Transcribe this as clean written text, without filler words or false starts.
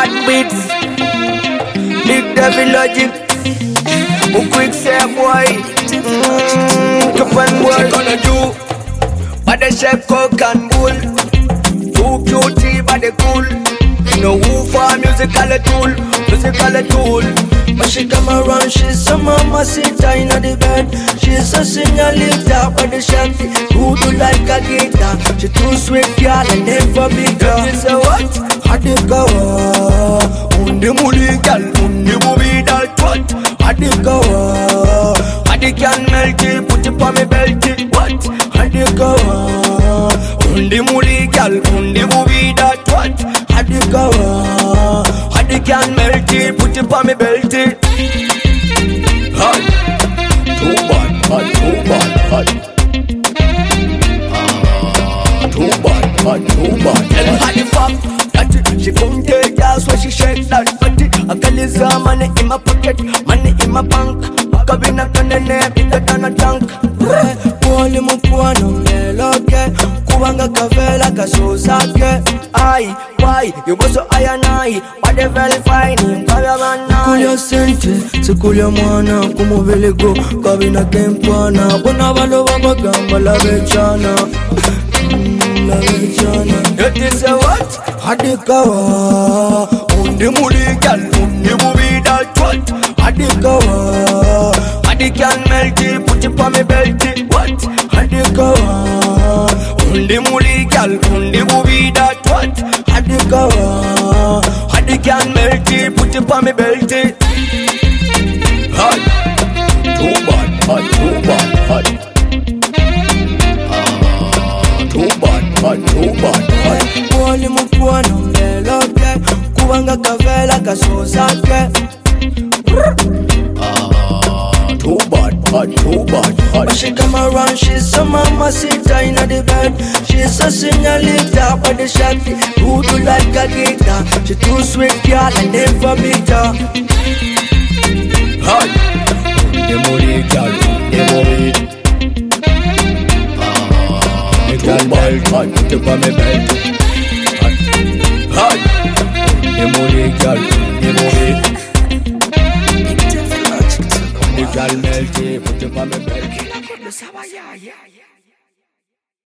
Bad beats, big devil logic. Who quick say boy? Cup and boy. She gonna do, but the chef cook and bull. Too cutie, but they cool. No woo for musical tool. But she come around, she's a mamacita in the bed. She's a señorita, but the shanty who do like a guitar. She too sweet, girl, and never be girl. She say what? Adikawa, undi muli girl, undi bubi dal what? Adikawa, adi can melt it, put it on me belt it. What? Adikawa, undi muli girl, undi bubi dal what? Adikawa, adi can melt it, put it on me belt it. Hot, too bad, hot, too bad, hot. Too bad, hot, too bad. Tell her the fuck that she come take gas when she shake that body. I call it money in my pocket, money in my bank. Kabina kanene bigger than a tank. Poli mukwana meloke, kuwanga kavela kasuzake. Ay, why you go so high and high? But they verify him, kavana. Kulia sente, se kulia mwana, kumuvele go. Kabina kempana, bona valo vabagamba la vechana. It is a what? Adikawa, undi muli gal, undi bubi dal what? Adikawa, adi can melt it, put it on me belt it. What? Adikawa, undi muli gal, undi bubi dal what? Adikawa, adi can melt it, put it on me belt it. Hot, too bad, hot, too bad, hot. Too bad, hot, too bad, hot. Poli mukwana meloke, kuwanga kavela kasuzake. Too bad, hot, too bad, hot. But she come around, she's a mamacita in the bed. She's a señorita, but the shanty who do like a guitar. She too sweet, girl, and never beat her. Hot, the money, girl, the money. Girl, belt, hot, put it on me belt. Hot, the money, girl, the money. The girl melt it, put it on me belt.